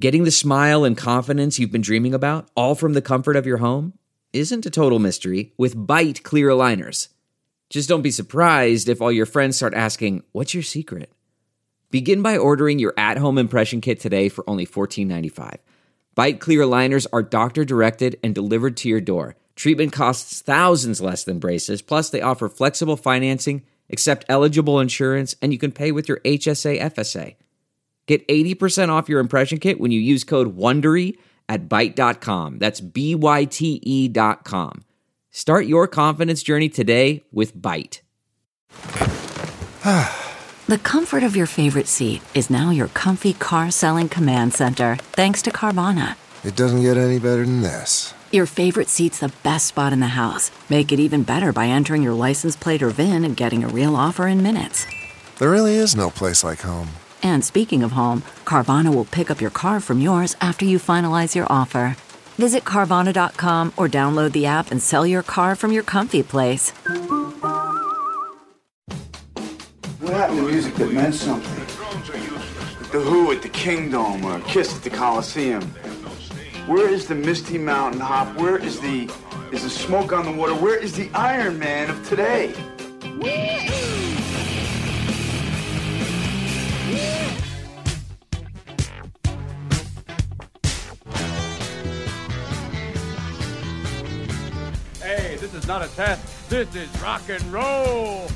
Getting the smile and confidence you've been dreaming about, all from the comfort of your home, isn't a total mystery with Byte clear aligners. Just don't be surprised if all your friends start asking, "What's your secret?" Begin by ordering your at-home impression kit today for only $14.95. Byte clear aligners are doctor-directed and delivered to your door. Treatment costs thousands less than braces, plus they offer flexible financing, accept eligible insurance, and you can pay with your HSA FSA. Get 80% off your impression kit when you use code WONDERY at Byte.com. That's BYTE.com. Start your confidence journey today with Byte. The comfort of your favorite seat is now your comfy car-selling command center, thanks to Carvana. It doesn't get any better than this. Your favorite seat's the best spot in the house. Make it even better by entering your license plate or VIN and getting a real offer in minutes. There really is no place like home. And speaking of home, Carvana will pick up your car from yours after you finalize your offer. Visit Carvana.com or download the app and sell your car from your comfy place. What happened to music that meant something? The Who at the Kingdom or Kiss at the Coliseum. Where is the Misty Mountain Hop? Where is the Smoke on the Water? Where is the Iron Man of today? Hey, this is not a test. This is rock and roll.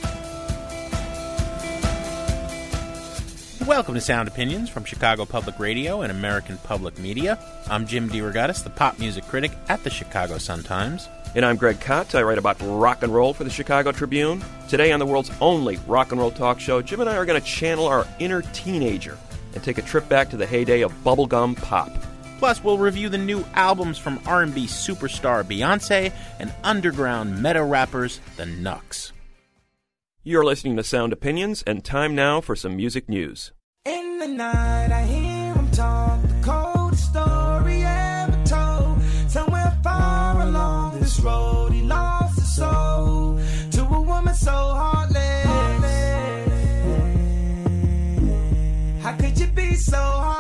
Welcome to Sound Opinions from Chicago Public Radio and American Public Media. I'm Jim DeRogatis, the pop music critic at the Chicago Sun-Times. And I'm Greg Kot. I write about rock and roll for the Chicago Tribune. Today on the world's only rock and roll talk show, Jim and I are going to channel our inner teenager and take a trip back to the heyday of bubblegum pop. Plus, we'll review the new albums from R&B superstar Beyoncé and underground meta rappers, the Knucks. You're listening to Sound Opinions, and time now for some music news. In the night, I hear him talk, the coldest story ever told. Somewhere far along this road, he lost his soul to a woman so heartless. How could you be so heartless?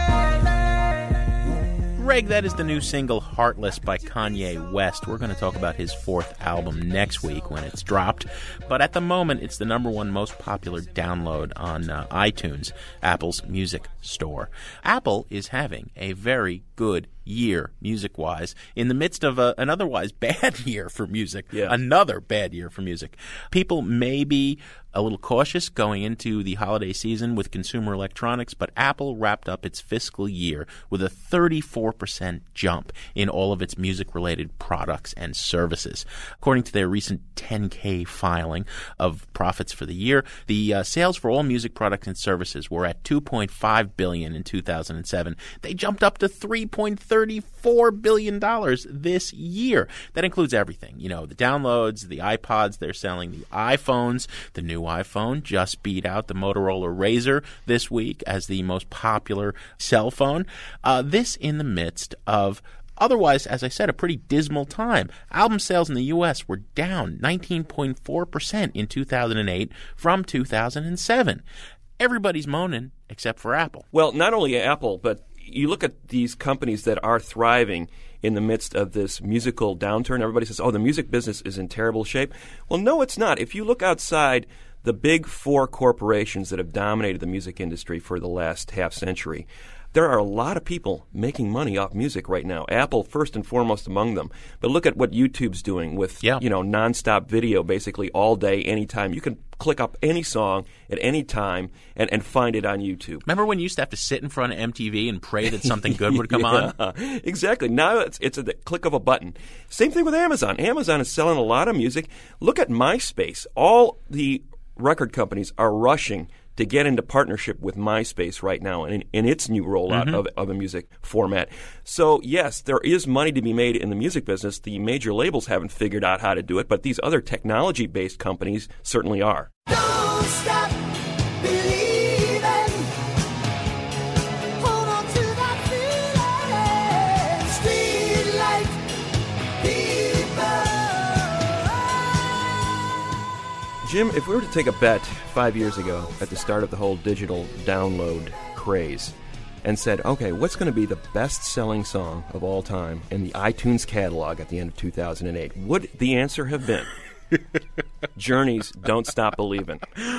Greg, that is the new single Heartless by Kanye West. We're going to talk about his fourth album next week when it's dropped. But at the moment, it's the number one most popular download on iTunes, Apple's music store. Apple is having a very good year, music-wise, in the midst of an otherwise bad year for music. Yeah. Another bad year for music. People may be a little cautious going into the holiday season with consumer electronics, but Apple wrapped up its fiscal year with a 34% jump in all of its music-related products and services. According to their recent 10K filing of profits for the year, the sales for all music products and services were at $2.5 billion in 2007. They jumped up to $3.34 billion this year. That includes everything. You know, the downloads, the iPods they're selling, the iPhones. The new iPhone just beat out the Motorola Razr this week as the most popular cell phone. This in the midst of otherwise, as I said, a pretty dismal time. Album sales in the U.S. were down 19.4% in 2008 from 2007. Everybody's moaning except for Apple. Well, not only Apple, but you look at these companies that are thriving in the midst of this musical downturn. Everybody says, oh, the music business is in terrible shape. Well, no, it's not. If you look outside the big four corporations that have dominated the music industry for the last half century, there are a lot of people making money off music right now. Apple, first and foremost among them. But look at what YouTube's doing with, nonstop video basically all day, anytime. You can click up any song at any time and find it on YouTube. Remember when you used to have to sit in front of MTV and pray that something good would come on? Exactly. Now it's a click of a button. Same thing with Amazon. Amazon is selling a lot of music. Look at MySpace. All the record companies are rushing to get into partnership with MySpace right now in its new rollout of a music format. So, yes, there is money to be made in the music business. The major labels haven't figured out how to do it, but these other technology-based companies certainly are. Don't stop believing. Hold on to that feeling. Street life people. Jim, if we were to take a bet 5 years ago at the start of the whole digital download craze, and said, okay, what's going to be the best-selling song of all time in the iTunes catalog at the end of 2008, would the answer have been Journey's Don't Stop Believin'?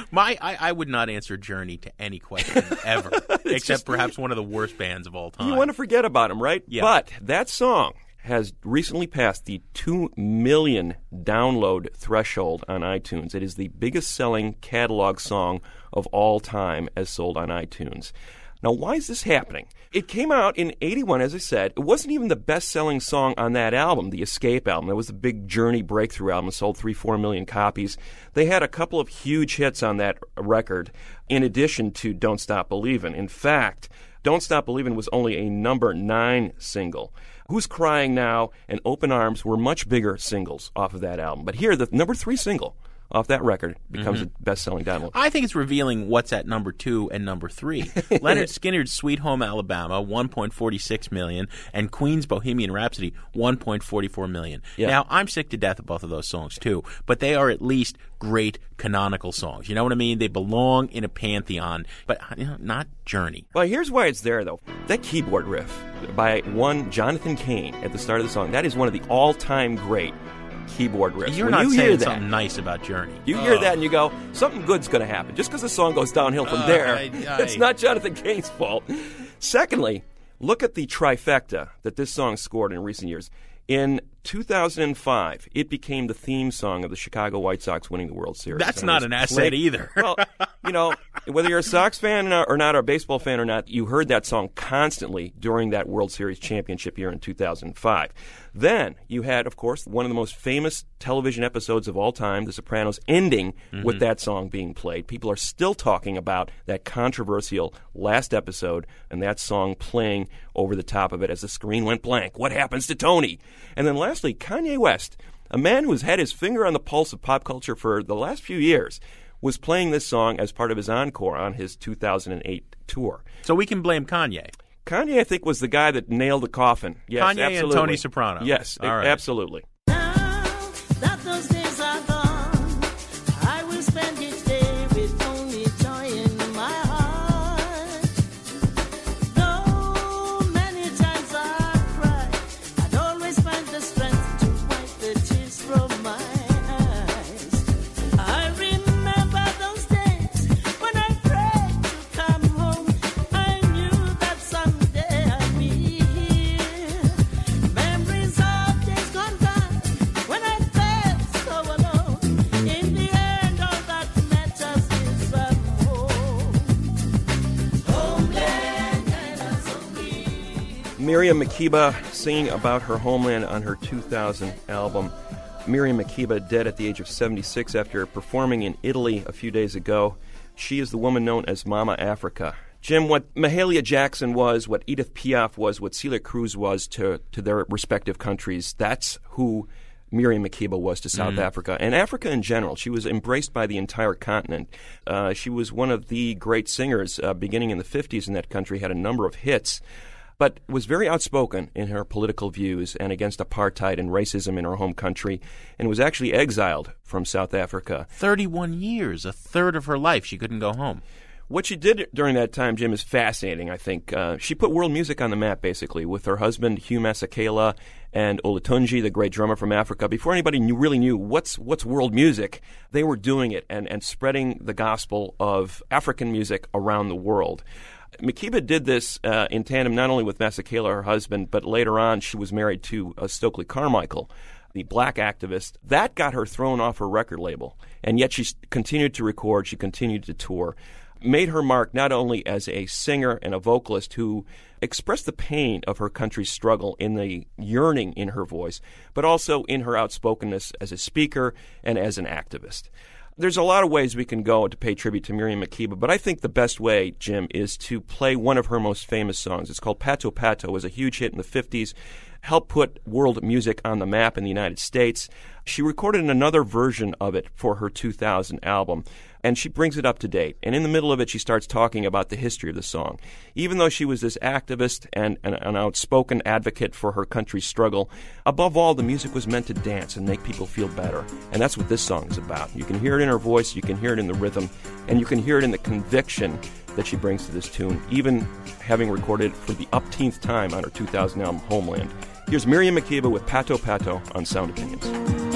I would not answer Journey to any question ever, except perhaps one of the worst bands of all time. You want to forget about them, right? Yeah. But that song has recently passed the 2 million download threshold on iTunes. It is the biggest-selling catalog song of all time as sold on iTunes. Now, why is this happening? It came out in 81, as I said. It wasn't even the best-selling song on that album, the Escape album. That was the big Journey breakthrough album. It sold 3-4 million copies. They had a couple of huge hits on that record, in addition to Don't Stop Believin'. In fact, Don't Stop Believin' was only a number 9 single. Who's Crying Now and Open Arms were much bigger singles off of that album. But here, the number 3 single off that record becomes a best-selling download. I think it's revealing what's at number 2 and number 3. Leonard Skinner's Sweet Home Alabama, 1.46 million, and Queen's Bohemian Rhapsody, 1.44 million. Yeah. Now, I'm sick to death of both of those songs, too, but they are at least great canonical songs. You know what I mean? They belong in a pantheon, but not Journey. Well, here's why it's there, though. That keyboard riff by one Jonathan Cain at the start of the song, that is one of the all-time great keyboard riffs. You're when not you saying hear that, something nice about Journey. You hear that and you go, something good's going to happen. Just because the song goes downhill from there, it's not Jonathan Cain's fault. Secondly, look at the trifecta that this song scored in recent years. In 2005, it became the theme song of the Chicago White Sox winning the World Series. That's not an asset either. Well, whether you're a Sox fan or not, or a baseball fan or not, you heard that song constantly during that World Series championship year in 2005. Then you had, of course, one of the most famous television episodes of all time, The Sopranos, ending with that song being played. People are still talking about that controversial last episode and that song playing over the top of it as the screen went blank. What happens to Tony? And then lastly, Kanye West, a man who's had his finger on the pulse of pop culture for the last few years, was playing this song as part of his encore on his 2008 tour. So we can blame Kanye. Kanye, I think, was the guy that nailed the coffin. Yes, Kanye absolutely. and Tony Soprano. Yes, all right. Absolutely. Miriam Makeba singing about her homeland on her 2000 album. Miriam Makeba dead at the age of 76 after performing in Italy a few days ago. She is the woman known as Mama Africa. Jim, what Mahalia Jackson was, what Edith Piaf was, what Celia Cruz was to their respective countries, that's who Miriam Makeba was to South Africa, and Africa in general. She was embraced by the entire continent. She was one of the great singers beginning in the 50s in that country, had a number of hits, but was very outspoken in her political views and against apartheid and racism in her home country, and was actually exiled from South Africa. 31 years, a third of her life, she couldn't go home. What she did during that time, Jim, is fascinating, I think. She put world music on the map, basically, with her husband, Hugh Masekela, and Olatunji, the great drummer from Africa. Before anybody really knew what's world music, they were doing it and spreading the gospel of African music around the world. Makeba did this in tandem not only with Masekela, her husband, but later on she was married to Stokely Carmichael, the black activist. That got her thrown off her record label, and yet she continued to record, she continued to tour. Made her mark not only as a singer and a vocalist who expressed the pain of her country's struggle in the yearning in her voice, but also in her outspokenness as a speaker and as an activist. There's a lot of ways we can go to pay tribute to Miriam Makeba, but I think the best way, Jim, is to play one of her most famous songs. It's called Pato Pato. It was a huge hit in the 50s, helped put world music on the map in the United States. She recorded another version of it for her 2000 album, and she brings it up to date. And in the middle of it, she starts talking about the history of the song. Even though she was this activist and an outspoken advocate for her country's struggle, above all, the music was meant to dance and make people feel better. And that's what this song is about. You can hear it in her voice, you can hear it in the rhythm, and you can hear it in the conviction that she brings to this tune, even having recorded it for the upteenth time on her 2000 album, Homeland. Here's Miriam Makeba with Pato Pato on Sound Opinions.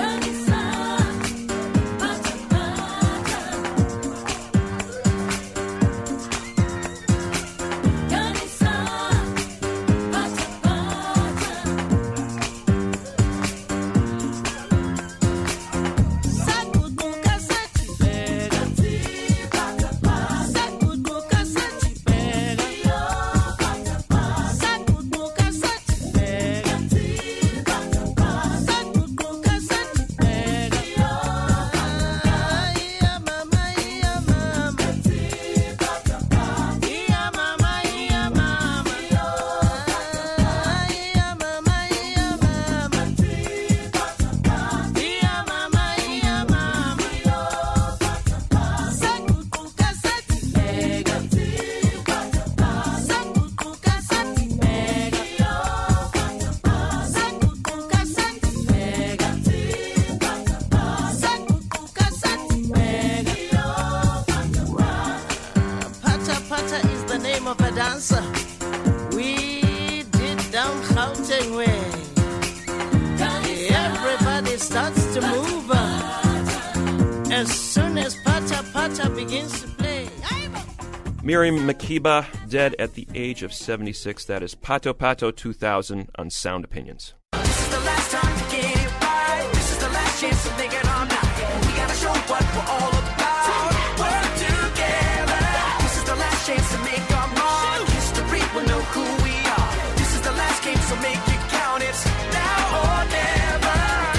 Miriam Makeba, dead at the age of 76. That is Pato Pato 2000 on Sound Opinions. This is the last time to get it right. This is the last chance to make it all night. We gotta show what we're all about. Work together. This is the last chance to make our mark. History will know who we are. This is the last game, so make it count. It's now or never.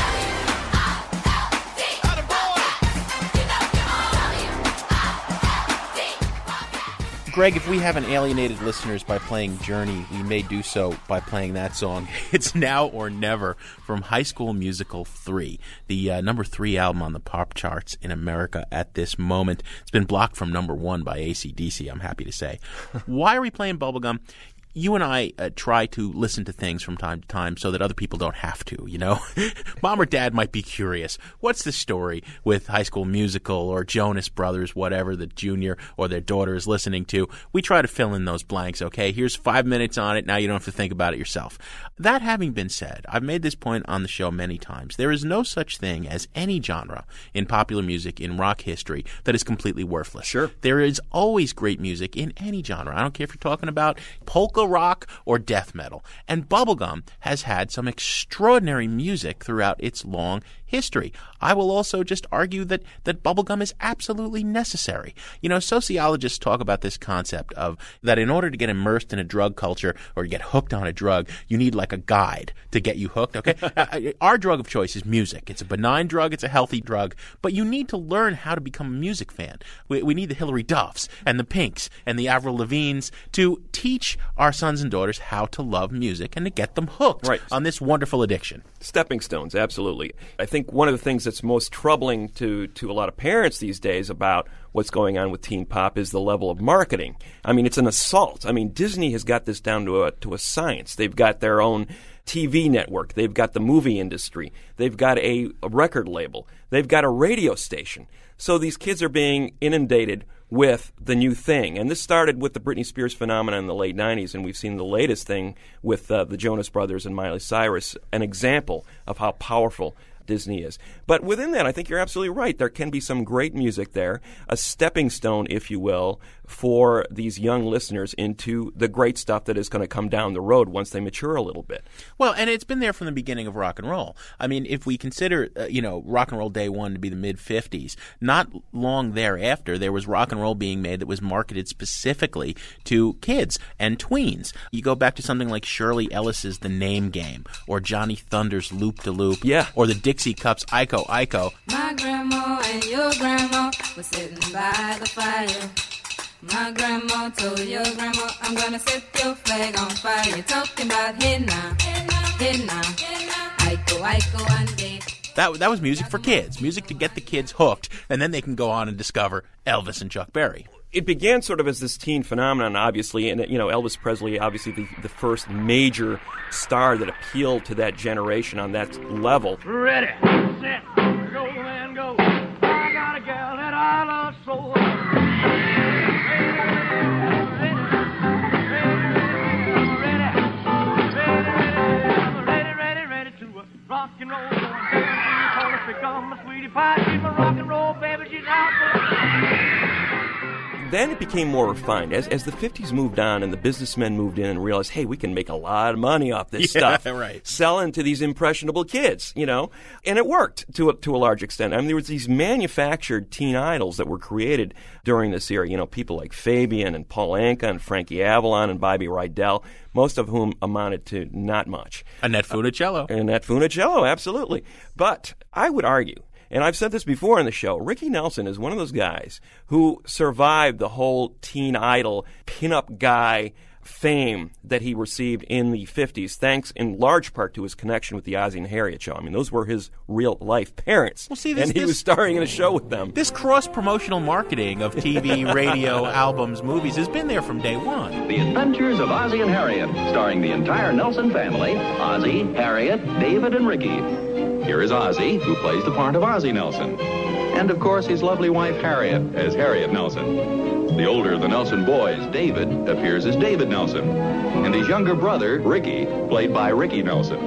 Greg, if we haven't alienated listeners by playing Journey, we may do so by playing that song. It's Now or Never from High School Musical 3, the number 3 album on the pop charts in America at this moment. It's been blocked from number 1 by AC/DC, I'm happy to say. Why are we playing Bubblegum? You and I try to listen to things from time to time so that other people don't have to, you know? Mom or Dad might be curious. What's the story with High School Musical or Jonas Brothers, whatever the junior or their daughter is listening to? We try to fill in those blanks, okay? Here's 5 minutes on it. Now you don't have to think about it yourself. That having been said, I've made this point on the show many times. There is no such thing as any genre in popular music, in rock history, that is completely worthless. Sure. There is always great music in any genre. I don't care if you're talking about polka rock or death metal. And Bubblegum has had some extraordinary music throughout its long history. I will also just argue that Bubblegum is absolutely necessary. You know, sociologists talk about this concept of that in order to get immersed in a drug culture or get hooked on a drug, you need like a guide to get you hooked, okay? Our drug of choice is music. It's a benign drug. It's a healthy drug. But you need to learn how to become a music fan. We need the Hilary Duffs and the Pinks and the Avril Lavignes to teach our sons and daughters how to love music and to get them hooked on this wonderful addiction. Stepping stones, absolutely. I think one of the things that's most troubling to a lot of parents these days about what's going on with teen pop is the level of marketing. I mean, it's an assault. I mean, Disney has got this down to a science. They've got their own TV network. They've got the movie industry. They've got a record label. They've got a radio station. So these kids are being inundated with the new thing. And this started with the Britney Spears phenomenon in the late 90s, and we've seen the latest thing with the Jonas Brothers and Miley Cyrus, an example of how powerful Disney is. But within that, I think you're absolutely right. There can be some great music there, a stepping stone, if you will, for these young listeners into the great stuff that is going to come down the road once they mature a little bit. Well, and it's been there from the beginning of rock and roll. I mean, if we consider, rock and roll day one to be the mid-'50s, not long thereafter, there was rock and roll being made that was marketed specifically to kids and tweens. You go back to something like Shirley Ellis's The Name Game, or Johnny Thunder's Loop de Loop, or the Dixie Cups' Iko Iko. My grandma and your grandma were sitting by the fire. My grandma told your grandma, I'm gonna set your flag on fire. You're talking about hey now, Iko Iko one day. That was music for kids, music to get the kids hooked, and then they can go on and discover Elvis and Chuck Berry. It began sort of as this teen phenomenon, obviously, and Elvis Presley, obviously the first major star that appealed to that generation on that level. Ready, set, go and go. I got a gal that I love so. then it became more refined. As the 50s moved on and the businessmen moved in and realized, hey, we can make a lot of money off this stuff. Right. Selling to these impressionable kids, you know. And it worked to a large extent. I mean, there was these manufactured teen idols that were created during this era. You know, people like Fabian and Paul Anka and Frankie Avalon and Bobby Rydell, most of whom amounted to not much. Annette Funicello. Annette Funicello, absolutely. But I would argue, and I've said this before on the show, Ricky Nelson is one of those guys who survived the whole teen idol, pinup guy fame that he received in the 50s, thanks in large part to his connection with the Ozzy and Harriet show. I mean, those were his real-life parents, well, see, and he was starring in a show with them. This cross-promotional marketing of TV, radio, albums, movies has been there from day one. The Adventures of Ozzy and Harriet, starring the entire Nelson family, Ozzy, Harriet, David, and Ricky. Here is Ozzy, who plays the part of Ozzy Nelson. And, of course, his lovely wife, Harriet, as Harriet Nelson. The older the Nelson boys, David, appears as David Nelson. And his younger brother, Ricky, played by Ricky Nelson.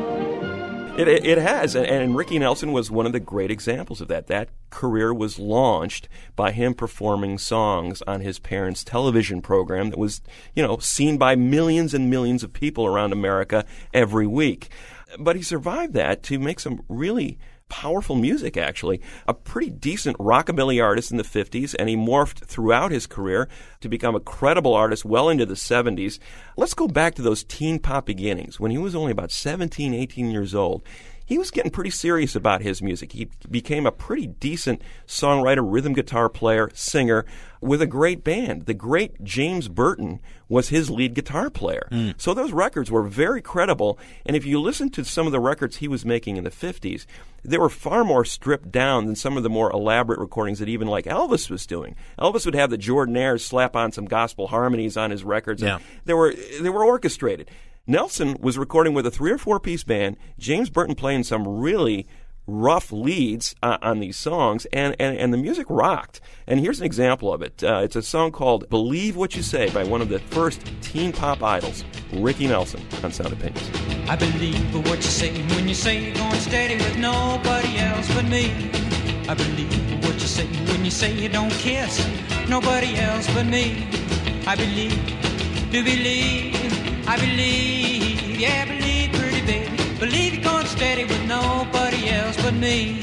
It has, and Ricky Nelson was one of the great examples of that. That career was launched by him performing songs on his parents' television program that was, you know, seen by millions and millions of people around America every week. But he survived that to make some really powerful music, actually. A pretty decent rockabilly artist in the 50s, and he morphed throughout his career to become a credible artist well into the 70s. Let's go back to those teen pop beginnings. When he was only about 17, 18 years old, he was getting pretty serious about his music. He became a pretty decent songwriter, rhythm guitar player, singer, with a great band. The great James Burton was his lead guitar player. So those records were very credible, and if you listen to some of the records he was making in the 50s, they were far more stripped down than some of the more elaborate recordings that even like Elvis was doing. Elvis would have the Jordanaires slap on some gospel harmonies on his records. Yeah. They were orchestrated. Nelson was recording with a 3 or 4 piece band, James Burton playing some really rough leads on these songs, and the music rocked. And here's an example of it. It's a song called Believe What You Say by one of the first teen pop idols, Ricky Nelson, on Sound Opinions. I believe what you say when you say you're going steady with nobody else but me. I believe what you say when you say you don't kiss nobody else but me. I believe, do believe, I believe, yeah, believe, pretty baby. Believe you're going steady with nobody else but me.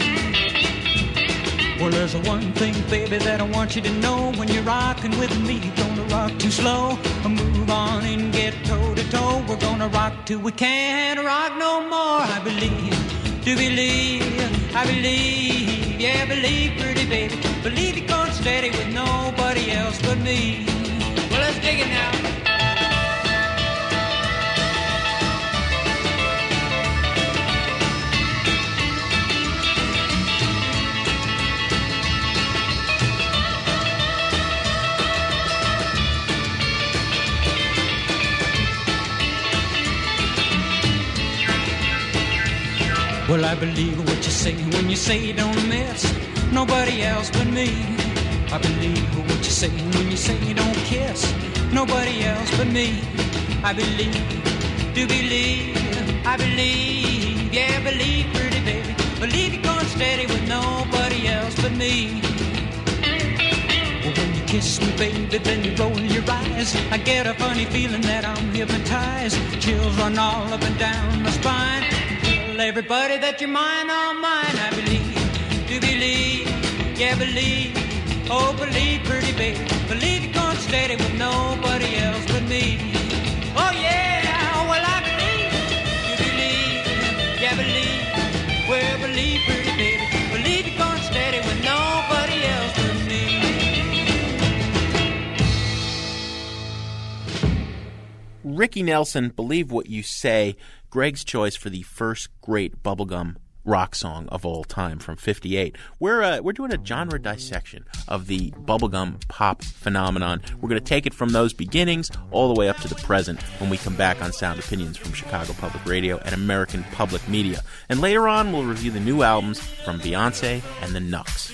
Well, there's one thing, baby, that I want you to know. When you're rocking with me, you're gonna rock too slow. Move on and get toe to toe. We're gonna rock till we can't rock no more. I believe, do believe, I believe, yeah, believe, pretty baby. Believe you're going steady with nobody else but me. Well, let's dig it now. Well, I believe what you say when you say you don't miss nobody else but me. I believe what you say when you say you don't kiss nobody else but me. I believe, do believe, I believe, yeah, believe, pretty baby. Believe you're going steady with nobody else but me. Well, when you kiss me, baby, then you roll your eyes. I get a funny feeling that I'm hypnotized. Chills run all up and down my spine. Everybody that you're mine, all mine. I believe, do believe, yeah, believe, oh, believe, pretty baby. Believe you're going steady with nobody else but me. Oh, yeah, well, I believe, do believe, yeah, believe, well, believe, pretty baby. Believe you're going steady with nobody else but me. Ricky Nelson, Believe What You Say, Greg's choice for the first great bubblegum rock song of all time from '58. We're doing a genre dissection of the bubblegum pop phenomenon. We're going to take it from those beginnings all the way up to the present when we come back on Sound Opinions from Chicago Public Radio and American Public Media. And later on, we'll review the new albums from Beyonce and the Knucks.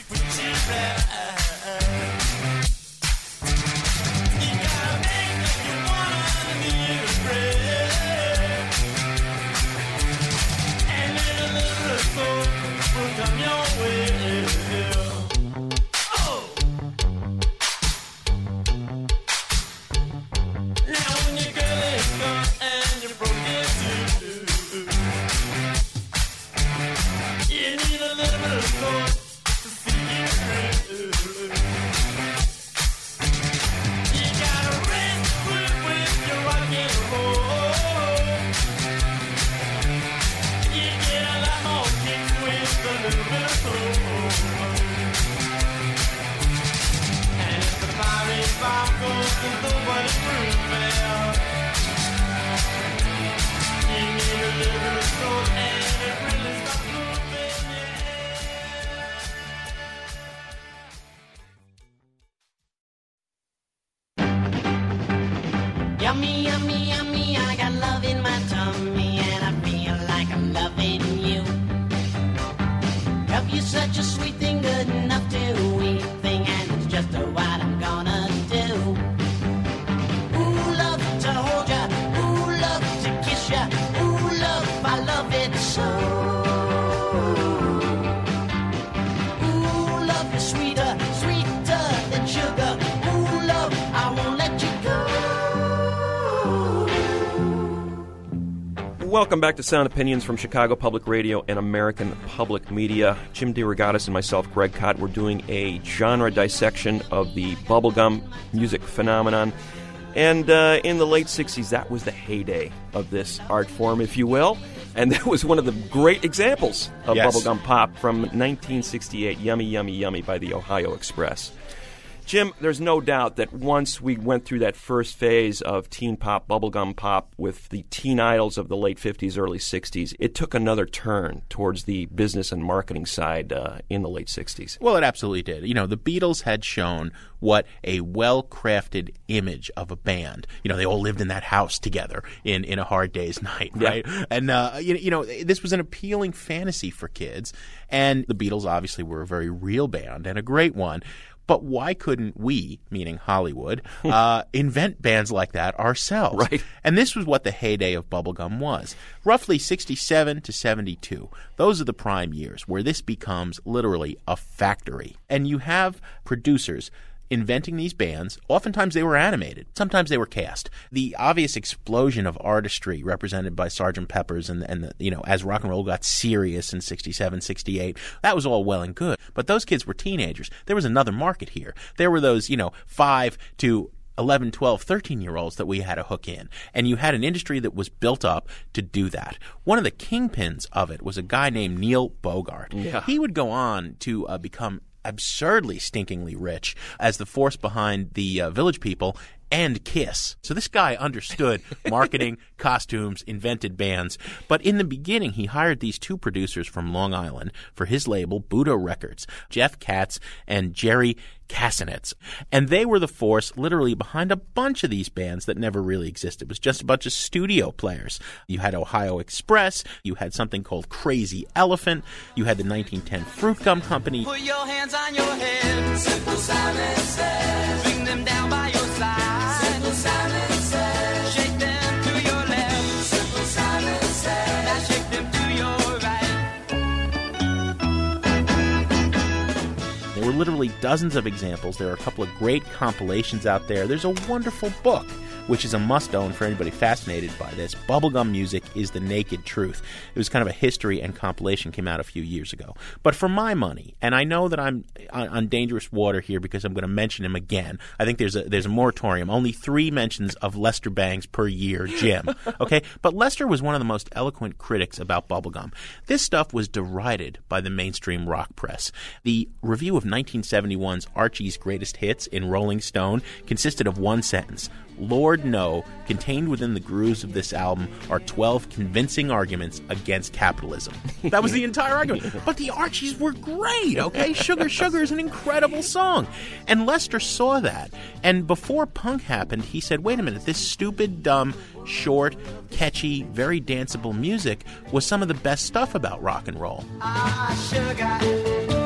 Welcome back to Sound Opinions from Chicago Public Radio and American Public Media. Jim DeRogatis and myself, Greg Kot, we're doing a genre dissection of the bubblegum music phenomenon. And in the late 60s, that was the heyday of this art form, if you will. And that was one of the great examples of bubblegum pop from 1968, Yummy, Yummy, Yummy by the Ohio Express. Jim, there's no doubt that once we went through that first phase of teen pop, bubblegum pop with the teen idols of the late 50s, early 60s, it took another turn towards the business and marketing side in the late 60s. Well, it absolutely did. You know, the Beatles had shown what a well-crafted image of a band. You know, they all lived in that house together in A Hard Day's Night, right? Yeah. And, you know, this was an appealing fantasy for kids. And the Beatles obviously were a very real band and a great one. But why couldn't we, meaning Hollywood, invent bands like that ourselves? Right. And this was what the heyday of bubblegum was. Roughly 67 to 72. Those are the prime years where this becomes literally a factory. And you have producers inventing these bands. Oftentimes they were animated. Sometimes they were cast. The obvious explosion of artistry represented by Sgt. Pepper's and the, you know, as rock and roll got serious in 67, 68, that was all well and good. But those kids were teenagers. There was another market here. There were those, 5 to 11, 12, 13-year-olds that we had to hook in. And you had an industry that was built up to do that. One of the kingpins of it was a guy named Neil Bogart. Yeah. He would go on to become absurdly stinkingly rich as the force behind the Village People and Kiss. So this guy understood marketing, costumes, invented bands. But in the beginning, he hired these two producers from Long Island for his label, Budo Records, Jeff Katz and Jerry Kassenetz. And they were the force literally behind a bunch of these bands that never really existed. It was just a bunch of studio players. You had Ohio Express. You had something called Crazy Elephant. You had the 1910 Fruit Gum Company. Put your hands on your head. Simple Simon says. Bring them down by your side. Simple Simon says. Shake them to your left. Simple Simon says. Now shake them to your right. There were literally dozens of examples. There are a couple of great compilations out there. There's a wonderful book, which is a must-own for anybody fascinated by this. Bubblegum Music is the Naked Truth. It was kind of a history and compilation, came out a few years ago. But for my money, and I know that I'm on dangerous water here because I'm going to mention him again. I think there's a moratorium. Only 3 mentions of Lester Bangs per year, Jim. Okay? But Lester was one of the most eloquent critics about bubblegum. This stuff was derided by the mainstream rock press. The review of 1971's Archie's Greatest Hits in Rolling Stone consisted of one sentence. Lord no, contained within the grooves of this album are 12 convincing arguments against capitalism. That was the entire argument. But the Archies were great, okay? Sugar Sugar is an incredible song. And Lester saw that. And before punk happened, he said, wait a minute, this stupid, dumb, short, catchy, very danceable music was some of the best stuff about rock and roll. Sugar.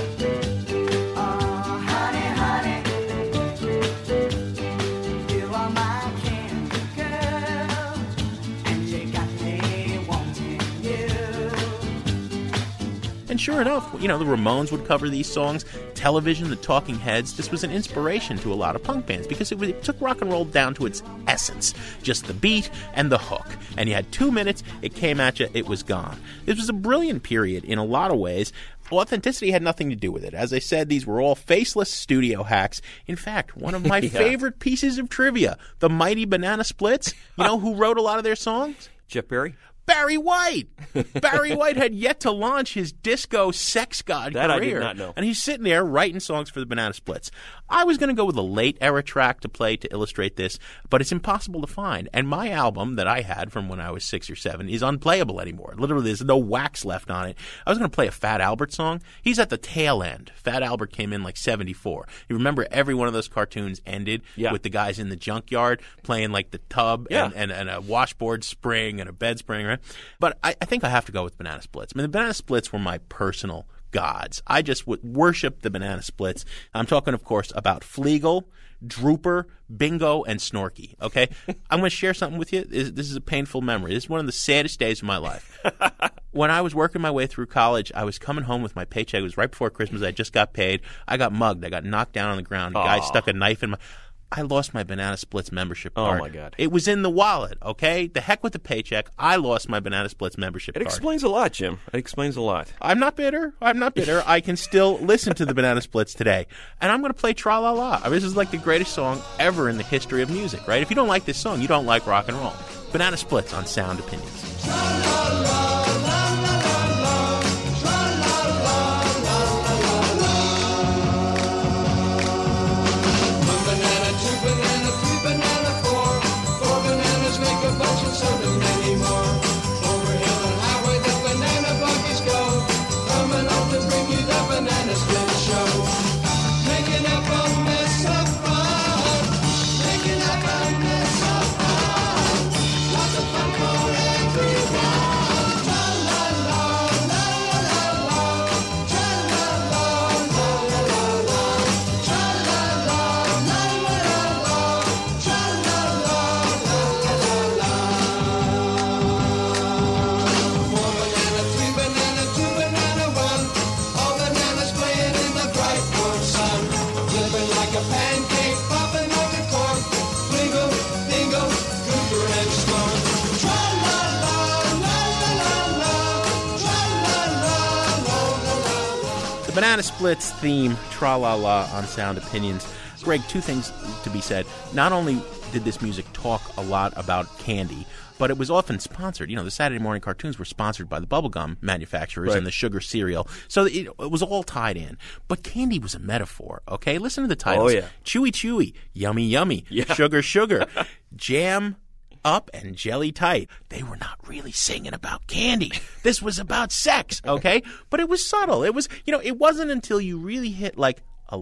And sure enough, the Ramones would cover these songs. Television, the Talking Heads, this was an inspiration to a lot of punk bands because it took rock and roll down to its essence. Just the beat and the hook. And you had 2 minutes, it came at you, it was gone. This was a brilliant period in a lot of ways. Authenticity had nothing to do with it. As I said, these were all faceless studio hacks. In fact, one of my favorite pieces of trivia, the Mighty Banana Splits, who wrote a lot of their songs? Jeff Barry? Barry White. Barry White had yet to launch his disco sex god that career. I did not know. And he's sitting there writing songs for the Banana Splits. I was going to go with a late era track to play to illustrate this, but it's impossible to find. And my album that I had from when I was 6 or 7 is unplayable anymore. Literally, there's no wax left on it. I was going to play a Fat Albert song. He's at the tail end. Fat Albert came in like 74. You remember every one of those cartoons ended with the guys in the junkyard playing like the tub and a washboard spring and a bed spring, right? But I think I have to go with Banana Splits. I mean, the Banana Splits were my personal gods. I just would worship the Banana Splits. I'm talking, of course, about Fleagle, Drooper, Bingo, and Snorky, okay? I'm going to share something with you. This is a painful memory. This is one of the saddest days of my life. When I was working my way through college, I was coming home with my paycheck. It was right before Christmas. I just got paid. I got mugged. I got knocked down on the ground. A guy stuck a knife in my... I lost my Banana Splits membership Oh, card. my God. It was in the wallet, okay? The heck with the paycheck. I lost my Banana Splits membership It card. explains a lot, Jim. It explains a lot. I'm not bitter. I can still listen to the Banana Splits today. And I'm going to play Tra La La. I mean, this is like the greatest song ever in the history of music, right? If you don't like this song, you don't like rock and roll. Banana Splits on Sound Opinions. Banana Splits theme, Tra La La on Sound Opinions. Greg, two things to be said. Not only did this music talk a lot about candy, but it was often sponsored. You know, the Saturday morning cartoons were sponsored by the bubblegum manufacturers and the sugar cereal. So it was all tied in. But candy was a metaphor, okay? Listen to the titles. Oh, yeah. Chewy, chewy. Yummy, yummy. Yeah. Sugar, sugar. Jam up and jelly tight. They were not really singing about candy. This was about sex, okay? But it was subtle. It was, it wasn't until you really hit like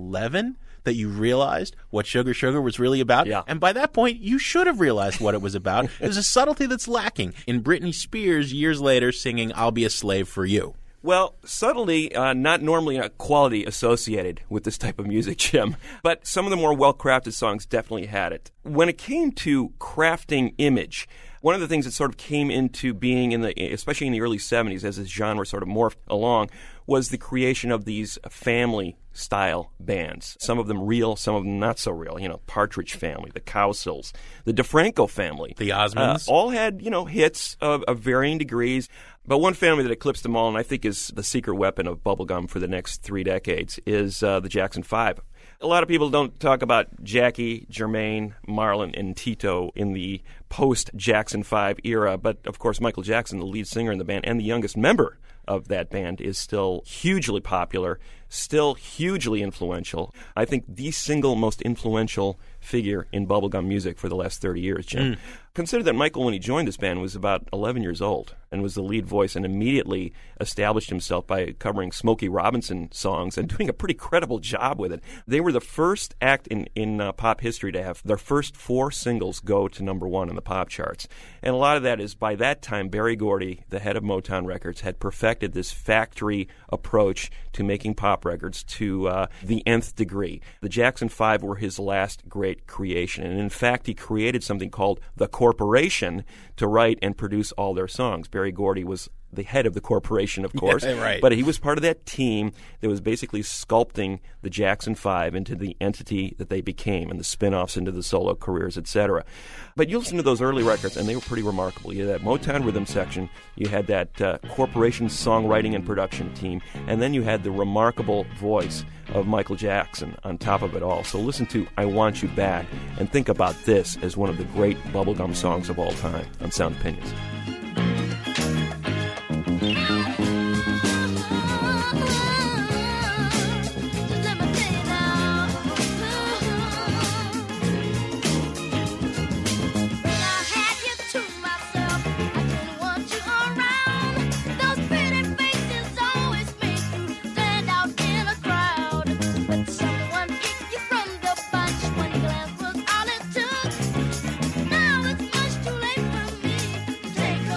11 that you realized what Sugar Sugar was really about. Yeah. And by that point, you should have realized what it was about. There's a subtlety that's lacking in Britney Spears years later singing I'll Be a Slave for You. Well, subtlety, not normally a quality associated with this type of music, Jim, but some of the more well-crafted songs definitely had it. When it came to crafting image, one of the things that sort of came into being, especially in the early 70s as this genre sort of morphed along, was the creation of these family-style bands. Some of them real, some of them not so real. Partridge Family, the Cowsills, the DeFranco family. The Osmonds. All had, hits of varying degrees. But one family that eclipsed them all, and I think is the secret weapon of bubblegum for the next 3 decades, is the Jackson 5. A lot of people don't talk about Jackie, Jermaine, Marlon, and Tito in the post-Jackson 5 era, but of course Michael Jackson, the lead singer in the band and the youngest member of that band, is still hugely popular, still hugely influential. I think the single most influential figure in bubblegum music for the last 30 years, Jim. Consider that Michael, when he joined this band, was about 11 years old and was the lead voice and immediately established himself by covering Smokey Robinson songs and doing a pretty credible job with it. They were the first act in pop history to have their first 4 singles go to number 1 in the pop charts. And a lot of that is, by that time, Berry Gordy, the head of Motown Records, had perfected this factory approach to making pop records to the nth degree. The Jackson 5 were his last great creation. And in fact, he created something called the Corporation to write and produce all their songs. Berry Gordy was the head of the corporation, of course. Yeah, right. But he was part of that team that was basically sculpting the Jackson 5 into the entity that they became and the spin-offs into the solo careers, etc. But you listen to those early records, and they were pretty remarkable. You had that Motown rhythm section, you had that corporation songwriting and production team, and then you had the remarkable voice of Michael Jackson on top of it all. So listen to I Want You Back and think about this as one of the great bubblegum songs of all time on Sound Opinions. Take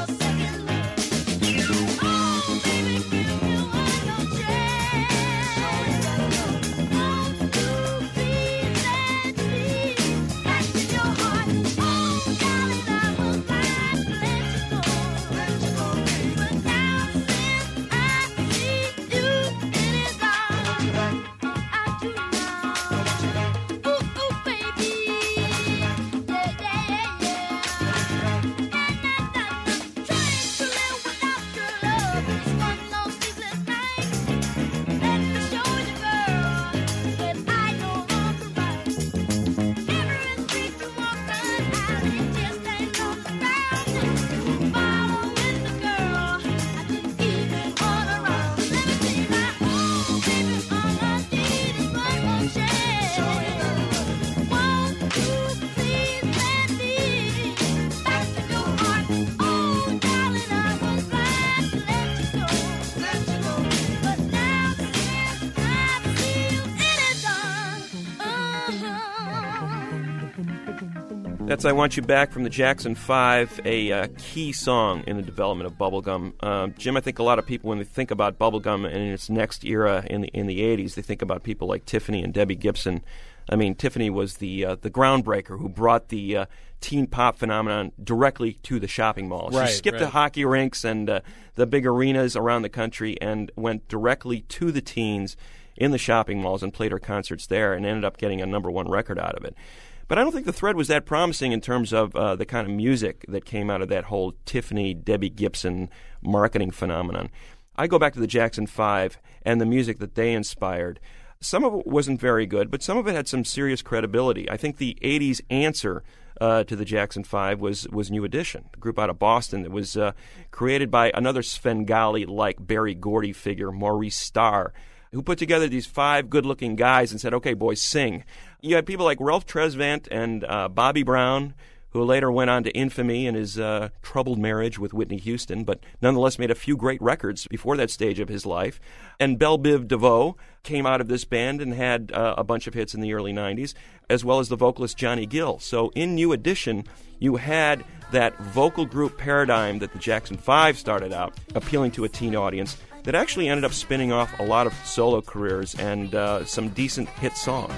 That's I Want You Back from the Jackson 5, a key song in the development of bubblegum. Jim, I think a lot of people, when they think about bubblegum and in its next era in the 80s, they think about people like Tiffany and Debbie Gibson. I mean, Tiffany was the groundbreaker who brought the teen pop phenomenon directly to the shopping malls. She skipped the hockey rinks and the big arenas around the country and went directly to the teens in the shopping malls and played her concerts there and ended up getting a #1 record out of it. But I don't think the thread was that promising in terms of the kind of music that came out of that whole Tiffany, Debbie Gibson marketing phenomenon. I go back to the Jackson 5 and the music that they inspired. Some of it wasn't very good, but some of it had some serious credibility. I think the 80s answer to the Jackson 5 was New Edition, a group out of Boston that was created by another Svengali-like Berry Gordy figure, Maurice Starr, who put together these 5 good-looking guys and said, okay, boys, sing. You had people like Ralph Tresvant and Bobby Brown, who later went on to infamy in his troubled marriage with Whitney Houston, but nonetheless made a few great records before that stage of his life. And Belle Biv DeVoe came out of this band and had a bunch of hits in the early 90s, as well as the vocalist Johnny Gill. So in New Edition, you had that vocal group paradigm that the Jackson 5 started out, appealing to a teen audience, that actually ended up spinning off a lot of solo careers and some decent hit songs.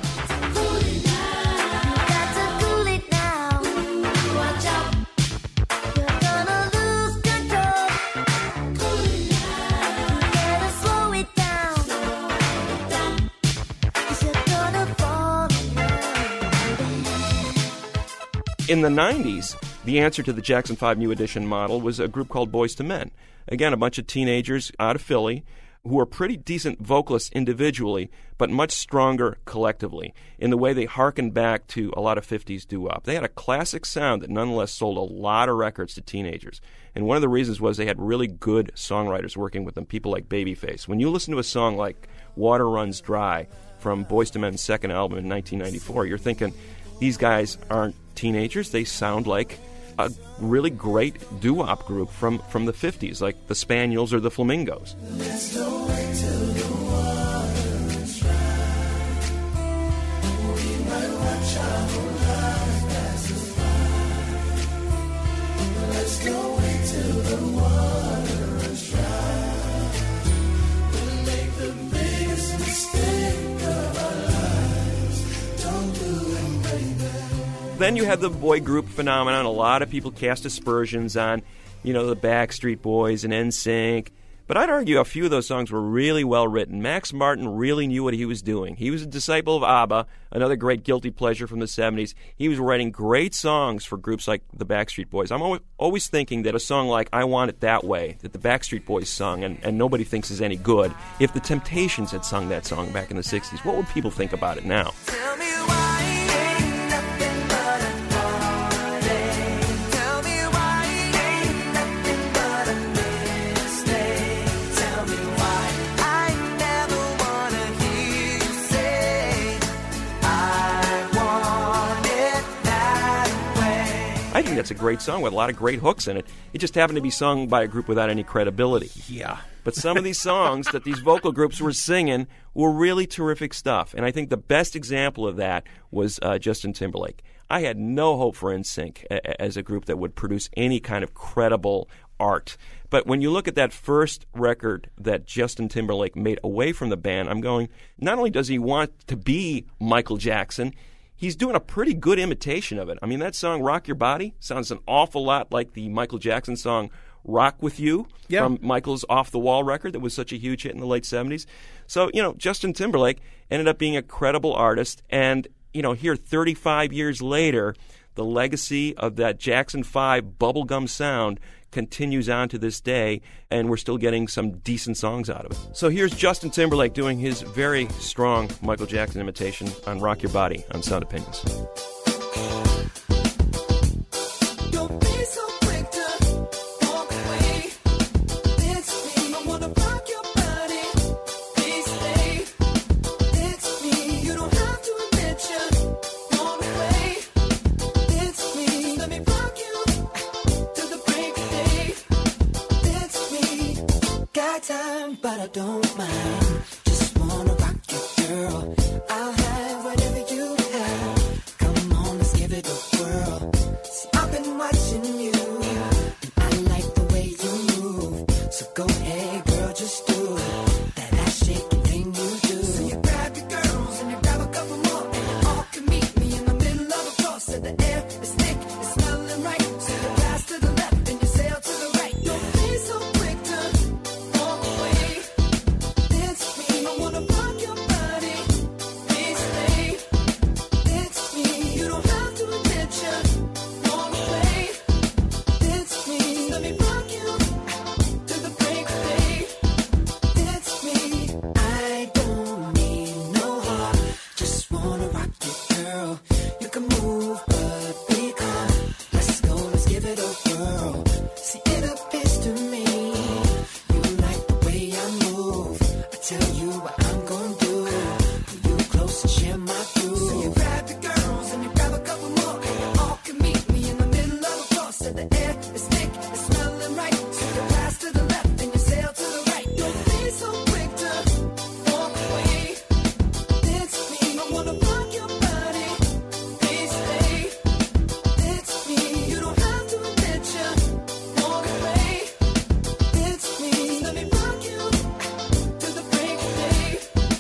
In the 90s, the answer to the Jackson 5 New Edition model was a group called Boyz II Men. Again, a bunch of teenagers out of Philly who were pretty decent vocalists individually, but much stronger collectively in the way they harkened back to a lot of 50s doo-wop. They had a classic sound that nonetheless sold a lot of records to teenagers. And one of the reasons was they had really good songwriters working with them, people like Babyface. When you listen to a song like Water Runs Dry from Boyz II Men's second album in 1994, you're thinking, these guys aren't teenagers. They sound like a really great doo-wop group from the 50s, like the Spaniels or the Flamingos. Let's go wait till the water is dry. We might watch our whole lives pass us by. Let's go wait till the water is dry. We'll make the biggest mistake of our lives. Don't do it, baby. Then you had the boy group phenomenon. A lot of people cast aspersions on, the Backstreet Boys and NSYNC. But I'd argue a few of those songs were really well written. Max Martin really knew what he was doing. He was a disciple of ABBA, another great guilty pleasure from the 70s. He was writing great songs for groups like the Backstreet Boys. I'm always thinking that a song like I Want It That Way, that the Backstreet Boys sung and nobody thinks is any good, if the Temptations had sung that song back in the 60s, what would people think about it now? Tell me why ain't nothing but a party. Tell me why ain't nothing but a mistake. Tell me why I never wanna hear you say I want it that way. I think that's a great song with a lot of great hooks in it. It just happened to be sung by a group without any credibility. Yeah. But some of these songs that these vocal groups were singing were really terrific stuff. And I think the best example of that was Justin Timberlake. I had no hope for NSYNC as a group that would produce any kind of credible art. But when you look at that first record that Justin Timberlake made away from the band, I'm going, not only does he want to be Michael Jackson, he's doing a pretty good imitation of it. I mean, that song, Rock Your Body, sounds an awful lot like the Michael Jackson song Rock With You from Michael's Off the Wall record that was such a huge hit in the late 70s. So, Justin Timberlake ended up being a credible artist. And, here 35 years later, the legacy of that Jackson 5 bubblegum sound continues on to this day, and we're still getting some decent songs out of it. So here's Justin Timberlake doing his very strong Michael Jackson imitation on Rock Your Body on Sound Opinions. Don't be so quick to walk away. It's me. I wanna rock your body. Please stay. It's me. You don't have to admit you want away. It's me. Let me rock you to the break of day. It's me. Got time, but I don't mind. Just wanna rock you, girl. I'll have whatever you have. Come on, let's give it a whirl. rock you to the break of day. That's me. I don't need no heart, just wanna rock you, girl. You can move, but be calm. Let's go, let's give it a whirl. See, it appears to me you like the way I move. I tell you what I'm gonna do. Pull you close and share my groove. So you grab the girls and you grab a couple more, and you all can meet me in the middle of the floor. So the air is thick, it's smelling right. So you pass to the left and you sail to the right. Don't be so quick to walk away. It's me. I wanna rock your body. Please stay. It's me. You don't have to admit you walk away. It's me. Let me rock you to the break of day.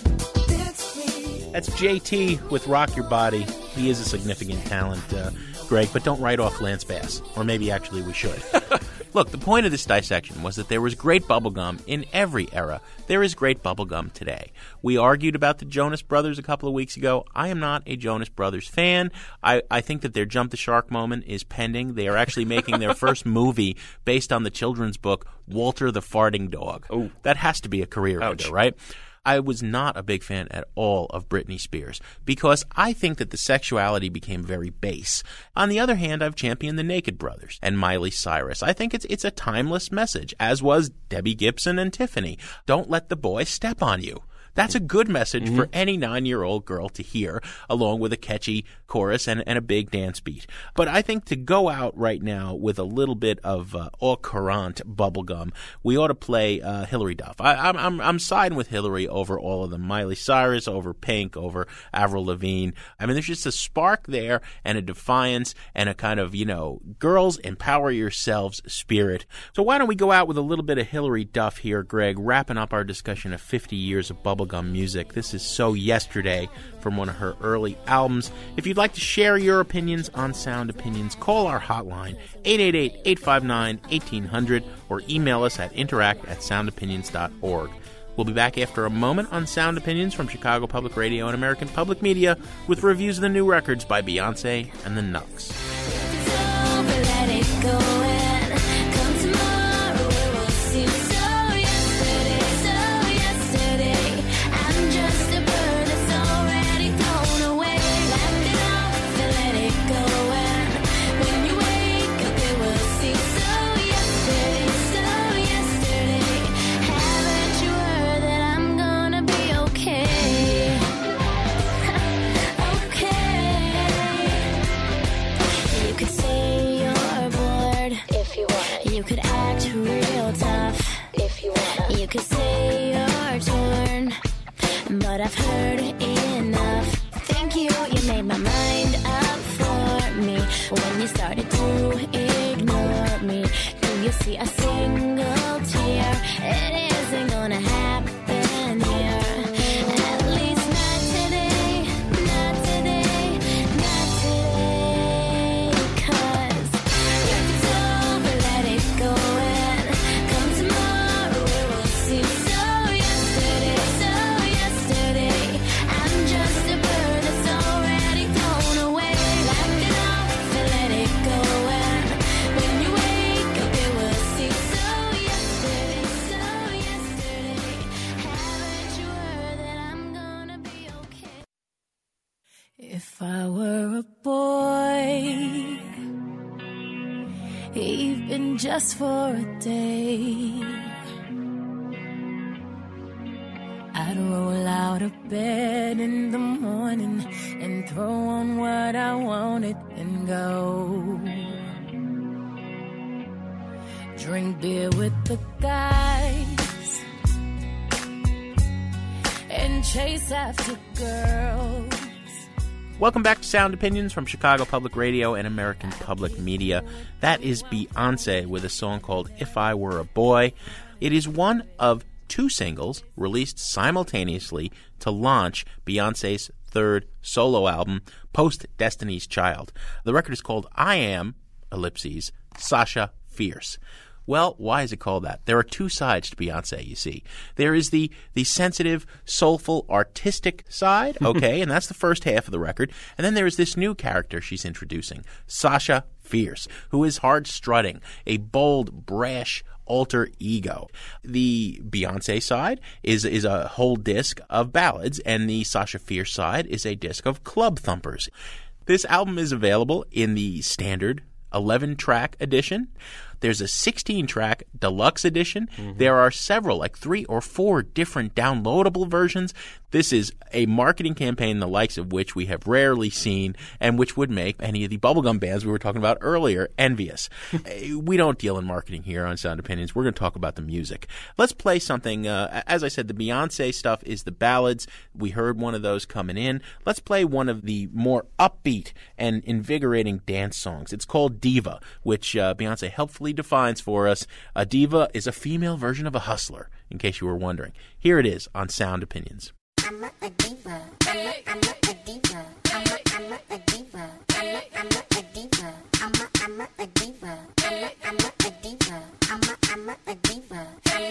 It's me. That's JT with Rock Your Body. He is a significant talent, Greg, but don't write off Lance Bass. Or maybe actually we should. Look, the point of this dissection was that there was great bubblegum in every era. There is great bubblegum today. We argued about the Jonas Brothers a couple of weeks ago. I am not a Jonas Brothers fan. I think that their Jump the Shark moment is pending. They are actually making their first movie based on the children's book, Walter the Farting Dog. Oh. That has to be a career Ouch. ender, right? I was not a big fan at all of Britney Spears because I think that the sexuality became very base. On the other hand, I've championed the Naked Brothers and Miley Cyrus. I think it's a timeless message, as was Debbie Gibson and Tiffany. Don't let the boy step on you. That's a good message for any 9-year-old girl to hear, along with a catchy chorus and a big dance beat. But I think to go out right now with a little bit of au courant bubblegum, we ought to play Hilary Duff. I'm siding with Hilary over all of them. Miley Cyrus over Pink, over Avril Lavigne. I mean, there's just a spark there and a defiance and a kind of, girls empower yourselves spirit. So why don't we go out with a little bit of Hilary Duff here, Greg, wrapping up our discussion of 50 years of bubblegum music. This is So Yesterday from one of her early albums. If you'd like to share your opinions on Sound Opinions, call our hotline 888-859-1800 or email us at interact@soundopinions.org. We'll be back after a moment on Sound Opinions from Chicago Public Radio and American Public Media with reviews of the new records by Beyonce and the Knucks. Let it go and come tomorrow, we will see. So yesterday, I'm just a bird that's already flown away. Left it off and let it go, and when you wake up, we will see. So yesterday, haven't you heard that I'm gonna be okay? Okay. You could say you're bored if you want. You could act real tough if you want. You could say you're torn, but I've heard enough. Thank you, you made my mind up for me. When you started to ignore me, do you see a single tear? It isn't gonna happen here. At least not today, not today, not today. 'Cause if it's over, let it go and come tomorrow, we will see. So yesterday, I'm just a bird that's already flown away. Left it off and let it go, and when you wake up, it will see. So yesterday, haven't you heard that I'm gonna be okay? If I were a boy, even just for a day, I'd roll out of bed in the morning and throw on what I wanted and go. Drink beer with the guys and chase after girls. Welcome back to Sound Opinions from Chicago Public Radio and American Public Media. That is Beyonce with a song called If I Were a Boy. It is one of 2 singles released simultaneously to launch Beyonce's 3rd solo album, post Destiny's Child. The record is called I Am, ellipses, Sasha Fierce. Well, why is it called that? There are two sides to Beyonce, you see. There is the sensitive, soulful, artistic side, okay, and that's the first half of the record. And then there is this new character she's introducing, Sasha Fierce, who is hard-strutting, a bold, brash alter ego. The Beyonce side is a whole disc of ballads, and the Sasha Fierce side is a disc of club thumpers. This album is available in the standard 11-track edition. There's a 16-track deluxe edition. There are several, like 3 or 4 different downloadable versions. This is a marketing campaign the likes of which we have rarely seen and which would make any of the bubblegum bands we were talking about earlier envious. We don't deal in marketing here on Sound Opinions. We're going to talk about the music. Let's play something. As I said, the Beyonce stuff is the ballads. We heard one of those coming in. Let's play one of the more upbeat and invigorating dance songs. It's called Diva, which Beyonce helpfully defines for us. A diva is a female version of a hustler, in case you were wondering. Here it is on Sound Opinions. I'm a diva. I'm a diva. I'm a diva. I'm a diva. I'm a diva. I'm a diva. I'm a diva.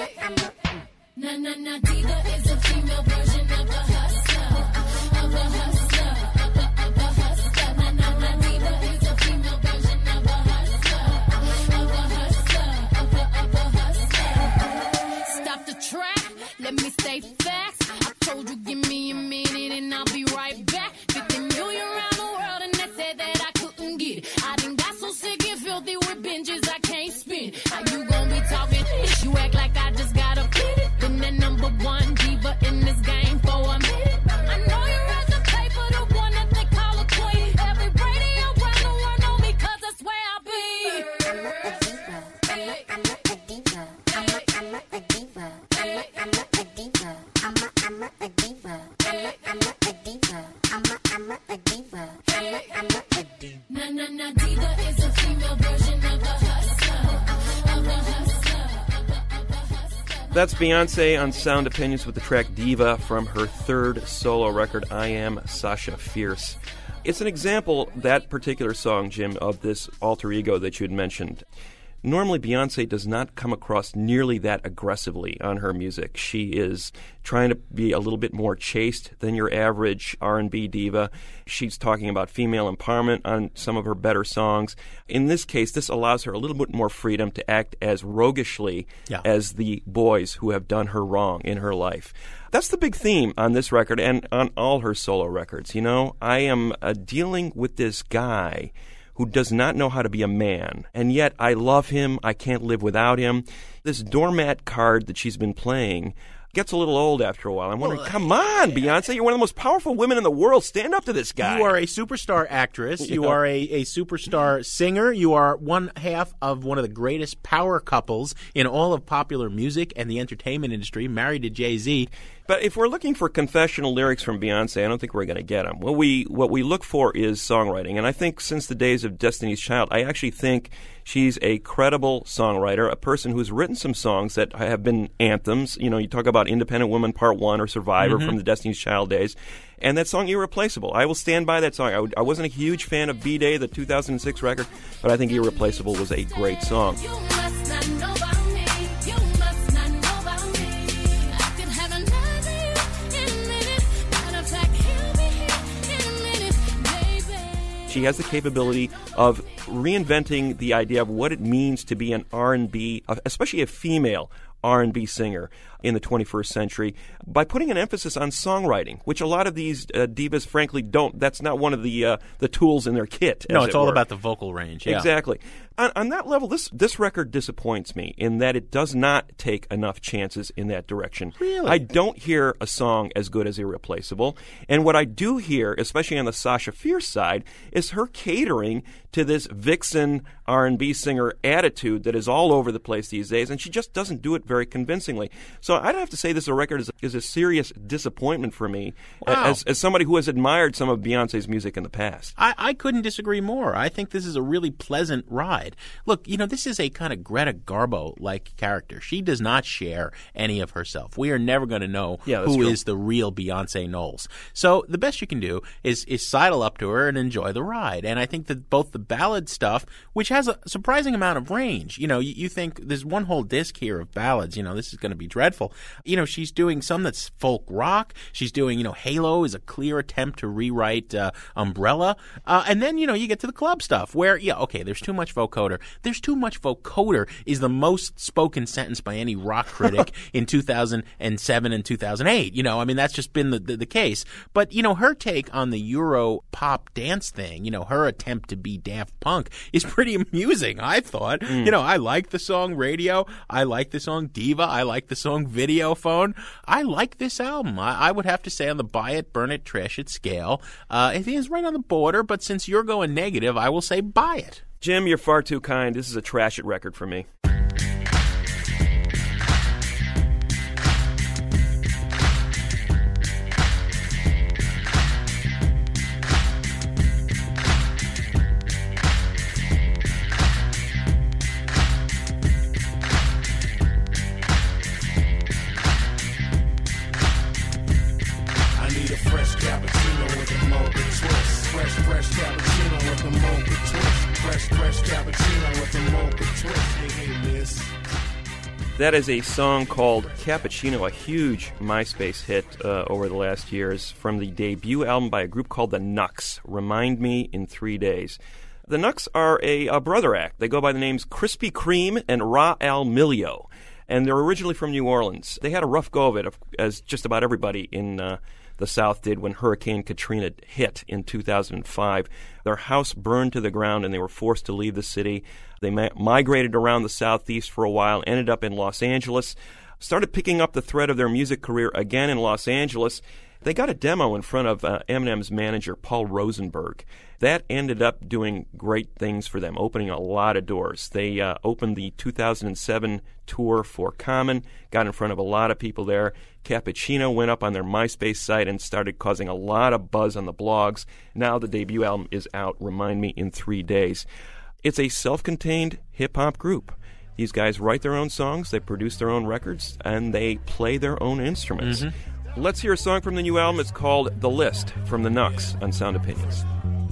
Na diva is a female version of a hustler. Of a hustler. Of a hustler. Na diva is a female version of a hustler. Of a hustler. Of a hustler. Stop the track. Let me stay facts. Told you give me a minute and I'll be right back. 50 million around the world and they said that I couldn't get it. I done got so sick and filthy with binges I can't spin. How you gonna be talking shit? You act like I just got a pit. Been the number one diva in this game for a minute. I know you read the paper, the one that they call a queen. Every radio around the world know me 'cause that's where I be. I'm a diva. I'm a diva. I'm a diva. I'm a diva. I'm a diva. I'm a diva. I'm a diva. Na diva is a female version of a hustler. Of a hustler. That's Beyonce on Sound Opinions with the track Diva from her third solo record, I Am Sasha Fierce. It's an example, that particular song, Jim, of this alter ego that you had mentioned. Normally, Beyonce does not come across nearly that aggressively on her music. She is trying to be a little bit more chaste than your average R&B diva. She's talking about female empowerment on some of her better songs. In this case, this allows her a little bit more freedom to act as roguishly as the boys who have done her wrong in her life. That's the big theme on this record and on all her solo records. You know, I am dealing with this guy who does not know how to be a man, and yet I love him, I can't live without him. This doormat card that she's been playing gets a little old after a while. I'm wondering, come on, Beyonce, you're one of the most powerful women in the world. Stand up to this guy. You are a superstar actress. You are a superstar singer. You are one half of one of the greatest power couples in all of popular music and the entertainment industry, married to Jay-Z. But if we're looking for confessional lyrics from Beyonce, I don't think we're going to get them. What we look for is songwriting. And I think since the days of Destiny's Child, I actually think she's a credible songwriter, a person who's written some songs that have been anthems. You know, you talk about Independent Woman Part 1 or Survivor from the Destiny's Child days. And that song, Irreplaceable. I will stand by that song. I wasn't a huge fan of B-Day, the 2006 record, but I think Irreplaceable was a great song. You must not know about me. You must not know about me. I could have another you in a minute. Matter of fact, he'll be here in a minute, baby. She has the capability of reinventing the idea of what it means to be an R&B, especially a female R&B singer in the 21st century, by putting an emphasis on songwriting, which a lot of these divas, frankly, don't. That's not one of the tools in their kit. No, it's all about the vocal range. Yeah. Exactly. On that level, this record disappoints me in that it does not take enough chances in that direction. Really? I don't hear a song as good as Irreplaceable. And what I do hear, especially on the Sasha Fierce side, is her catering to this vixen R&B singer attitude that is all over the place these days, and she just doesn't do it very convincingly. So I'd have to say this record is a serious disappointment for me as somebody who has admired some of Beyonce's music in the past. I couldn't disagree more. I think this is a really pleasant ride. ride. Look, this is a kind of Greta Garbo-like character. She does not share any of herself. We are never going to know who is the real Beyonce Knowles. So the best you can do is sidle up to her and enjoy the ride. And I think that both the ballad stuff, which has a surprising amount of range, you think there's one whole disc here of ballads, this is going to be dreadful. She's doing some that's folk rock. She's doing, Halo is a clear attempt to rewrite Umbrella. And then, you get to the club stuff where, there's too much vocoder. There's too much vocoder is the most spoken sentence by any rock critic in 2007 and 2008. That's just been the case. But, her take on the Euro pop dance thing, her attempt to be Daft Punk is pretty amusing, I thought. I like the song Radio. I like the song Diva. I like the song Video Phone. I like this album. I would have to say on the buy it, burn it, trash it scale, it is right on the border, but since you're going negative, I will say buy it. Jim, you're far too kind. This is a trash it record for me. That is a song called Cappuccino, a huge MySpace hit over the last years from the debut album by a group called the Knucks, Remind Me in 3 Days. The Knucks are a brother act. They go by the names Krispy Kreme and Ra-Al Milio, and they're originally from New Orleans. They had a rough go of it, as just about everybody in the South did when Hurricane Katrina hit in 2005. Their house burned to the ground and they were forced to leave the city. They migrated around the Southeast for a while, ended up in Los Angeles, started picking up the thread of their music career again in Los Angeles. They got a demo in front of Eminem's manager, Paul Rosenberg. That ended up doing great things for them, opening a lot of doors. They opened the 2007 tour for Common, got in front of a lot of people there. Cappuccino went up on their MySpace site and started causing a lot of buzz on the blogs. Now the debut album is out, Remind Me in 3 Days. It's a self-contained hip-hop group. These guys write their own songs, they produce their own records, and they play their own instruments. Mm-hmm. Let's hear a song from the new album. It's called The List from the Knucks on Sound Opinions.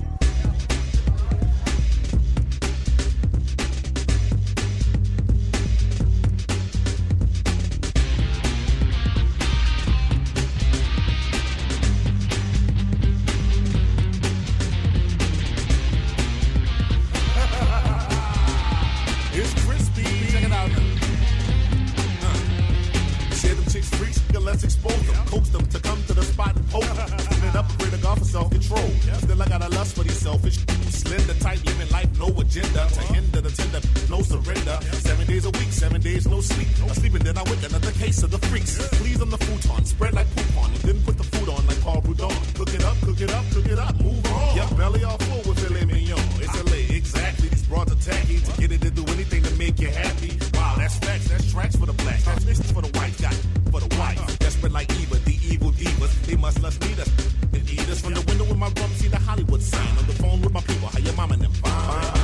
Let's expose them, coax them to come to the spot and poke them. Stand up, create a golf for self-control. Still I got a lust for these selfish, slender type, living life, no agenda. To hinder the tender, no surrender. 7 days a week, 7 days no sleep. Asleep and then I wake another case of the freaks. Please on the futon, spread like poop on. And didn't put the food on like Paul Boudon. Cook it up, cook it up, cook it up, move on. Yep, belly all full with filet mignon. It's LA, exactly. These broads are tacky. To get it to do anything to make you happy. Wow, that's facts, that's tracks for the blacks. That's this for the white guy, for the white. Desperate like Eva, the evil divas. They must lust need us and eat us. From the window with my rum, see the Hollywood sign. On the phone with my people, how your mama and them fine.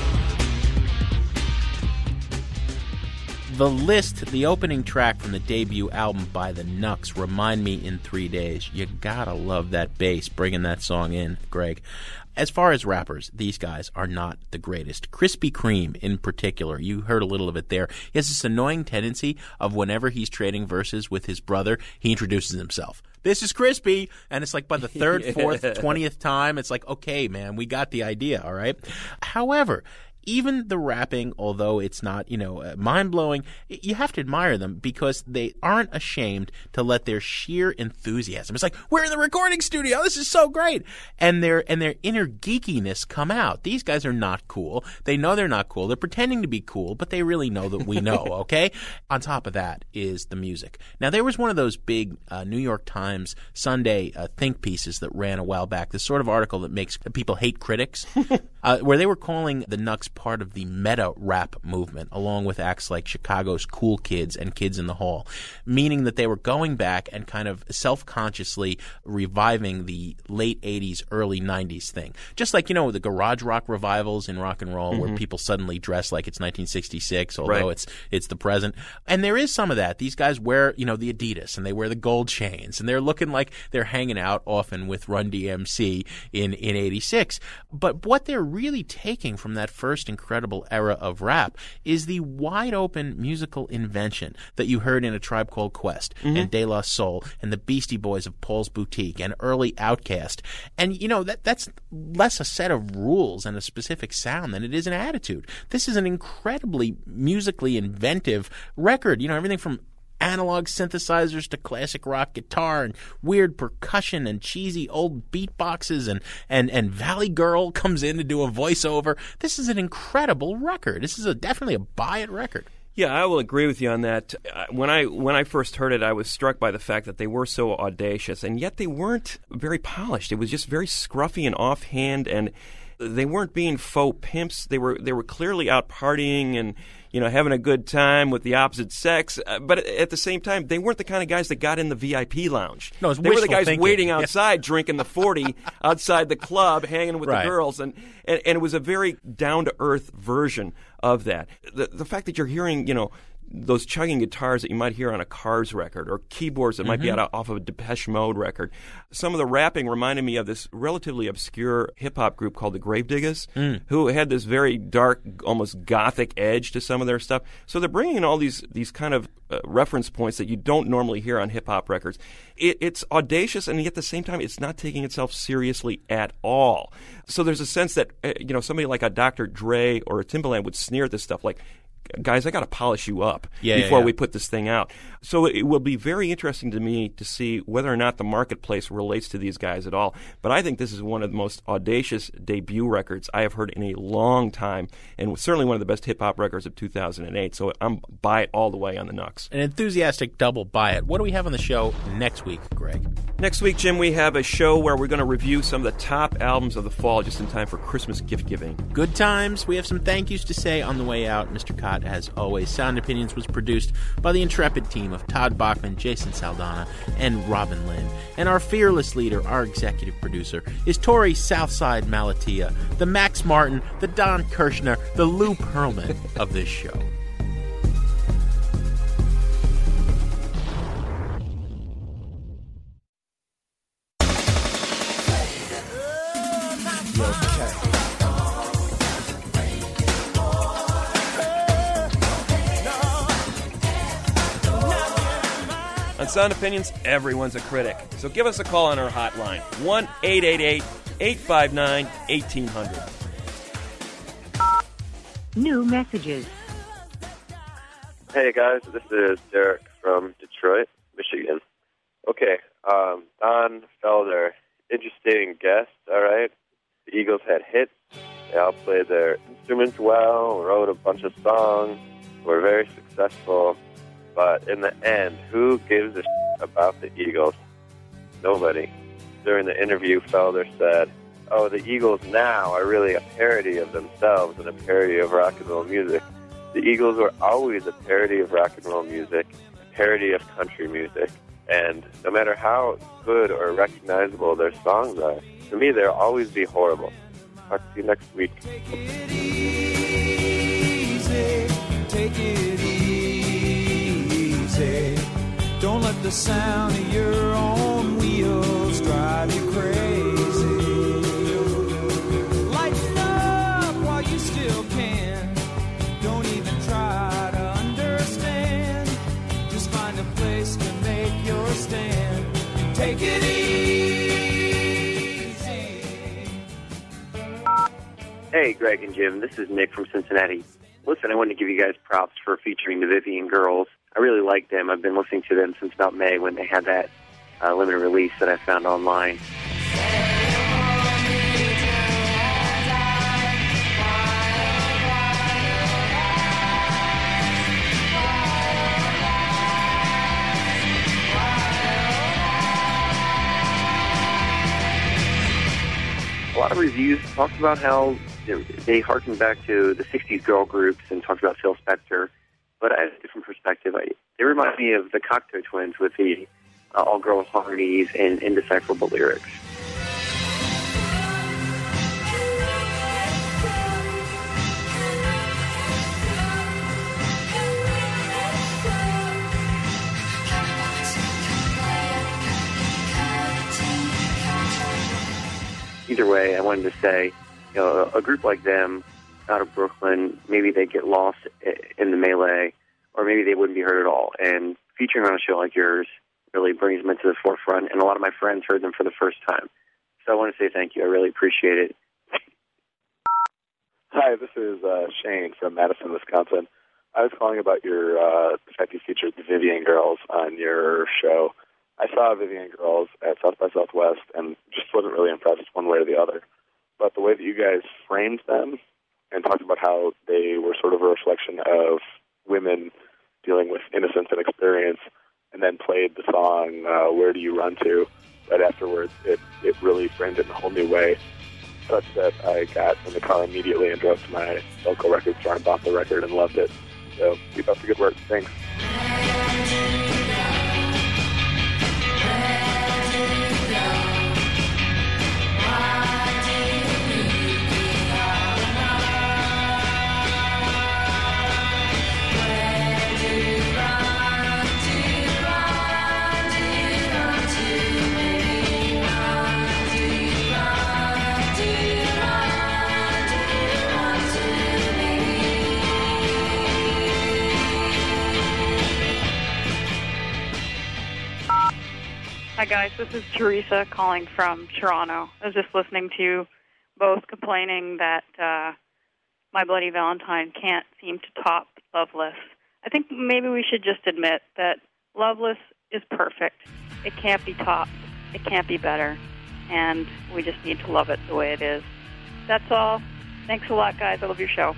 The List, the opening track from the debut album by the Knucks, Remind Me in 3 Days. You gotta love that bass bringing that song in, Greg. As far as rappers, these guys are not the greatest. Krispy Kreme, in particular, you heard a little of it there. He has this annoying tendency of whenever he's trading verses with his brother, he introduces himself. This is Crispy, and it's like by the third, fourth, 20th time, it's like, okay, man, we got the idea, all right? However, even the rapping, although it's not, mind-blowing, you have to admire them because they aren't ashamed to let their sheer enthusiasm. It's like, we're in the recording studio. This is so great. And their inner geekiness come out. These guys are not cool. They know they're not cool. They're pretending to be cool, but they really know that we know, okay? On top of that is the music. Now, there was one of those big New York Times Sunday think pieces that ran a while back, this sort of article that makes people hate critics, where they were calling the Knucks part of the meta-rap movement, along with acts like Chicago's Cool Kids and Kids in the Hall, meaning that they were going back and kind of self-consciously reviving the late 80s, early 90s thing. Just like, the garage rock revivals in rock and roll where people suddenly dress like it's 1966, although it's the present. And there is some of that. These guys wear, the Adidas, and they wear the gold chains, and they're looking like they're hanging out often with Run DMC in 86. But what they're really taking from that first incredible era of rap is the wide-open musical invention that you heard in A Tribe Called Quest and De La Soul and the Beastie Boys of Paul's Boutique and early Outkast. And, that's less a set of rules and a specific sound than it is an attitude. This is an incredibly musically inventive record. Everything from analog synthesizers to classic rock guitar and weird percussion and cheesy old beatboxes and Valley Girl comes in to do a voiceover. This is an incredible record. This is definitely a buy-it record. Yeah, I will agree with you on that. When I first heard it, I was struck by the fact that they were so audacious, and yet they weren't very polished. It was just very scruffy and offhand, and they weren't being faux pimps. They were clearly out partying and having a good time with the opposite sex. But at the same time, they weren't the kind of guys that got in the VIP lounge. No, it was they were the guys thinking. waiting outside, drinking the 40 outside the club, hanging with the girls, and it was a very down to earth version of that. The fact that you're hearing those chugging guitars that you might hear on a Cars record or keyboards that might be off of a Depeche Mode record. Some of the rapping reminded me of this relatively obscure hip-hop group called the Gravediggers, who had this very dark, almost gothic edge to some of their stuff. So they're bringing in all these kind of reference points that you don't normally hear on hip-hop records. It's audacious, and yet at the same time, it's not taking itself seriously at all. So there's a sense that somebody like a Dr. Dre or a Timbaland would sneer at this stuff like, guys, I got to polish you up before we put this thing out. So it will be very interesting to me to see whether or not the marketplace relates to these guys at all. But I think this is one of the most audacious debut records I have heard in a long time, and certainly one of the best hip-hop records of 2008. So I'm buy it all the way on the Knucks. An enthusiastic double buy it. What do we have on the show next week, Greg? Next week, Jim, we have a show where we're going to review some of the top albums of the fall just in time for Christmas gift giving. Good times. We have some thank yous to say on the way out. Mr. Cott, as always, Sound Opinions was produced by the intrepid team of Todd Bachman, Jason Saldana, and Robin Lynn. And our fearless leader, our executive producer, is Tori Southside Malatia, the Max Martin, the Don Kirshner, the Lou Pearlman of this show. On Sound Opinions, everyone's a critic. So give us a call on our hotline, 1-888-859-1800. New messages. Hey guys, this is Derek from Detroit, Michigan. Okay, Don Felder, interesting guest, all right? The Eagles had hits. They all played their instruments well, wrote a bunch of songs, were very successful. But in the end, who gives a shit about the Eagles? Nobody. During the interview, Felder said, oh, the Eagles now are really a parody of themselves and a parody of rock and roll music. The Eagles were always a parody of rock and roll music, a parody of country music. And no matter how good or recognizable their songs are, to me, they'll always be horrible. Talk to you next week. Take it easy, take it easy. Don't let the sound of your own wheels drive you crazy. Lighten up while you still can. Don't even try to understand. Just find a place to make your stand. Take it easy. Hey, Greg and Jim. This is Nick from Cincinnati. Listen, I wanted to give you guys props for featuring the Vivian Girls. I really like them. I've been listening to them since about May when they had that limited release that I found online. A lot of reviews talked about how they harken back to the 60s girl groups and talked about Phil Spector, but I have a different perspective. They remind me of the Cocteau Twins with the all-girl harmonies and indecipherable lyrics. Either way, I wanted to say, a group like them out of Brooklyn, maybe they get lost in the melee, or maybe they wouldn't be heard at all. And featuring on a show like yours really brings them into the forefront, and a lot of my friends heard them for the first time. So I want to say thank you. I really appreciate it. Hi, this is Shane from Madison, Wisconsin. I was calling about the fact you featured the Vivian Girls on your show. I saw Vivian Girls at South by Southwest and just wasn't really impressed one way or the other. But the way that you guys framed them and talked about how they were sort of a reflection of women dealing with innocence and experience, and then played the song Where Do You Run To right afterwards, it really framed it in a whole new way, such that I got in the car immediately and drove to my local record store and bought the record and loved it. So keep up the good work. Thanks. Hi guys, this is Teresa calling from Toronto. I was just listening to you both complaining that My Bloody Valentine can't seem to top Loveless. I think maybe we should just admit that Loveless is perfect. It can't be topped. It can't be better. And we just need to love it the way it is. That's all. Thanks a lot, guys. I love your show.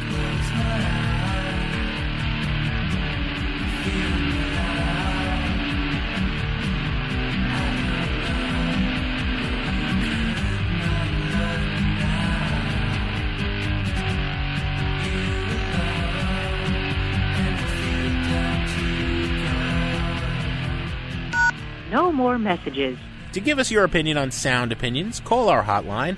No more messages. To give us your opinion on Sound Opinions, call our hotline,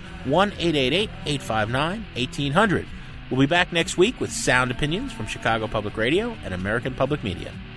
1-888-859-1800. We'll be back next week with Sound Opinions from Chicago Public Radio and American Public Media.